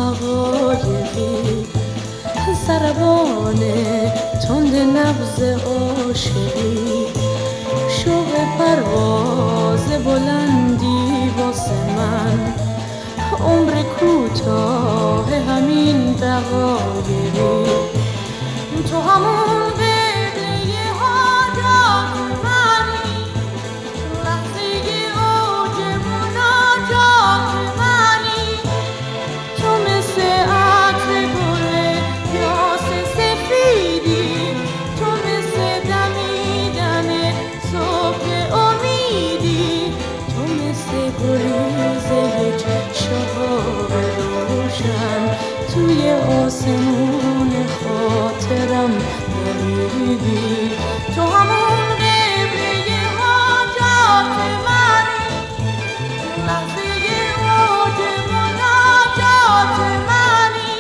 حقایقی، ضربان تند نبض عاشقی، شوق پرواز بلندی واسه من، عمر کوتاه همین دقایقی. تو همون قبله حاجات منی، لحظه اوج مناجات منی. تو مثل عطر گل یاس سفیدی، تو مثل دمیدن صبح امیدی، تو مثل گریز یک شهاب روشن توی آسمون خاطرم دمیدی. تو همون قبله حاجات منی، لحظه اوج مناجات منی.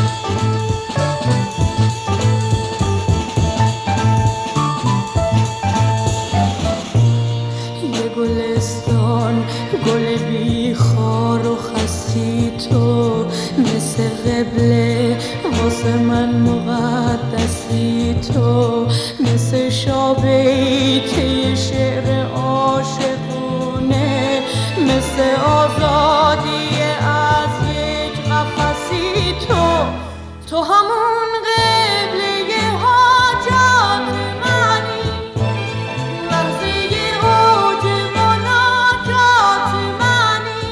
یه گلستان گل بی خار و خستی، تو مثل قبله واسه من مقدسی، تو مثل شابیت شعر عاشقونه، مثل آزادی از یک قفسی. تو همون قبله حاجات منی، لحظه اوج مناجات منی.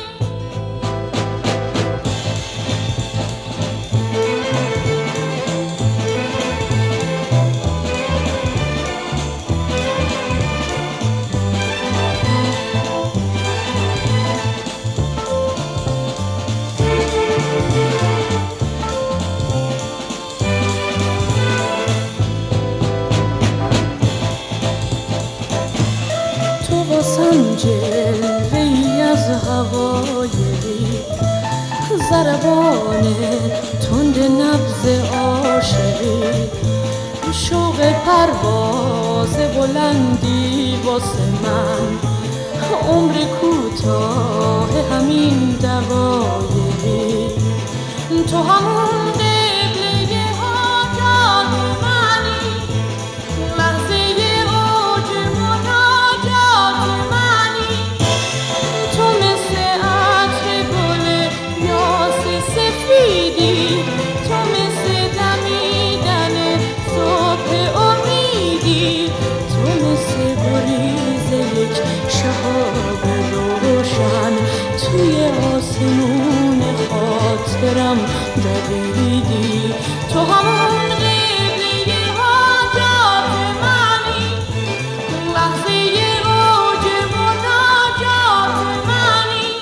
تو واسم جلوه‌ای از حقایقی، ضربان تند نبض عاشقی، شوق پرواز بلندی واسه من، عمر کوتاه همین دقایقی. تو همون قبله حاجات منی، لحظه اوج مناجات منی. تو مثل عطر گل یاس سفیدی، تو مثل دمیدن صبح امیدی، تو مثل گریز یک شهاب روشن توی آسمون خاطرم دویدی. تو همون قبله حاجات منی، لحظه اوج مناجات منی.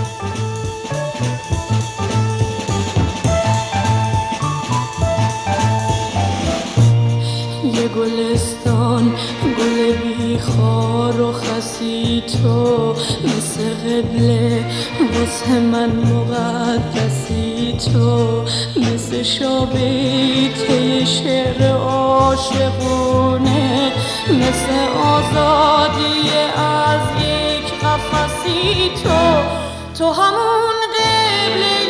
یه گلستان گل بی خار و خسی، تو مثل قبله واسه من مقدسی، تو مثل شابیت شعر عاشقونه، مثل آزادی از یک قفسی. تو همون قبله